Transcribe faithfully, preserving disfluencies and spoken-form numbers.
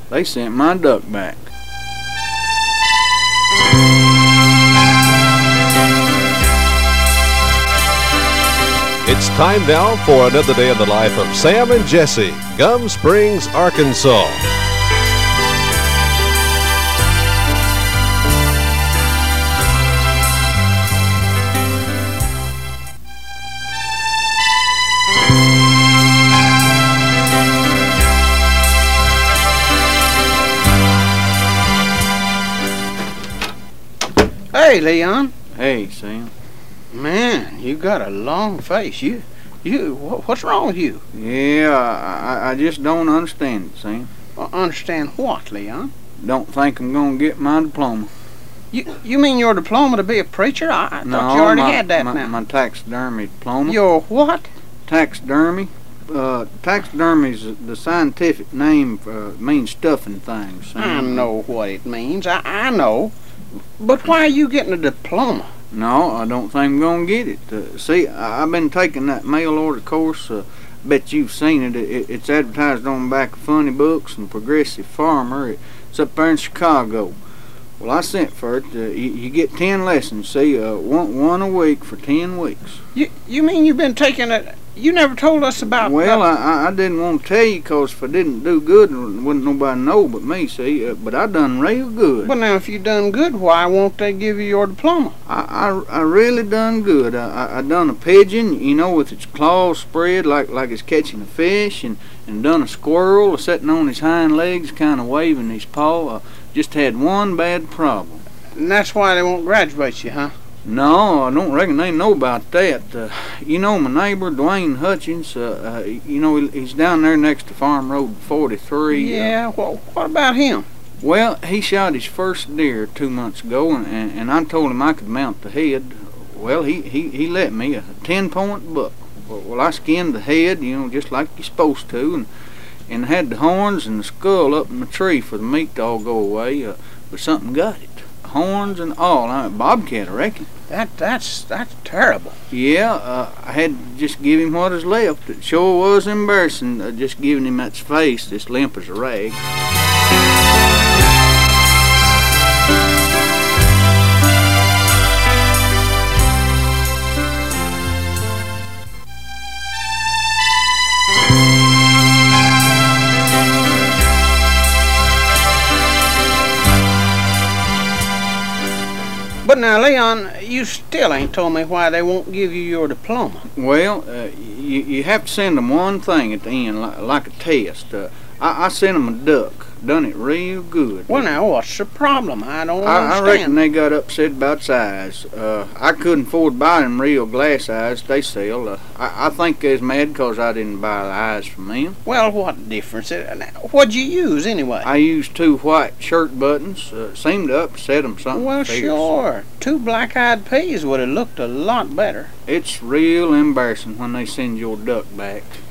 They sent my duck back. It's time now for another day in the life of Sam and Jesse, Gum Springs, Arkansas. Hey, Leon. Hey, Sam. Man, you got a long face. You, you, what's wrong with you? Yeah, I, I just don't understand it, Sam. Well, understand what, Leon? Don't think I'm gonna get my diploma. You, you mean your diploma to be a preacher? I, I no, thought you already my, had that my, now. my taxidermy diploma. Your what? Taxidermy. Uh, taxidermy's the scientific name for, uh, means stuffing things, Sam. I know what it means. I, I know. But why are you getting a diploma? No, I don't think I'm going to get it. Uh, see, I, I've been taking that mail order course. Uh, bet you've seen it. it. It's advertised on the back of Funny Books and Progressive Farmer. It's up there in Chicago. Well, I sent for it. Uh, you, you get ten lessons, see, uh, one, one a week for ten weeks. You you mean you've been taking it? You never told us about... Well, about... I, I didn't want to tell you because if I didn't do good, wouldn't nobody know but me, see. Uh, but I done real good. Well, now, if you done good, why won't they give you your diploma? I, I, I really done good. I, I, I done a pigeon, you know, with its claws spread like, like it's catching a fish, and, and done a squirrel sitting on his hind legs, kind of waving his paw. I just had one bad problem. And that's why they won't graduate you, huh? No, I don't reckon they know about that. Uh, you know, my neighbor, Dwayne Hutchins, uh, uh, you know, he's down there next to Farm Road forty-three. Yeah, uh, well, what about him? Well, he shot his first deer two months ago, and, and, and I told him I could mount the head. Well, he, he, he let me, a ten-point buck. Well, well, I skinned the head, you know, just like you're supposed to, and, and had the horns and the skull up in the tree for the meat to all go away, uh, but something got it. Horns and all. I mean, bobcat, I reckon. That that's that's terrible. Yeah, uh, I had to just give him what was left. It sure was embarrassing, uh, just giving him that face, this limp as a rag. But now, Leon, you still ain't told me why they won't give you your diploma. Well, uh, you, you have to send them one thing at the end, like, like a test. Uh, I, I sent them a duck. Done it real good. Well, now, what's the problem? I don't I, understand. I reckon they got upset about size. Uh, I couldn't afford to buy them real glass eyes they sell. Uh, I, I think they was mad because I didn't buy the eyes from them. Well, what difference? What'd you use, anyway? I used two white shirt buttons. Uh, seemed to upset them something. Well, fierce. sure. Two black-eyed peas would have looked a lot better. It's real embarrassing when they send your duck back.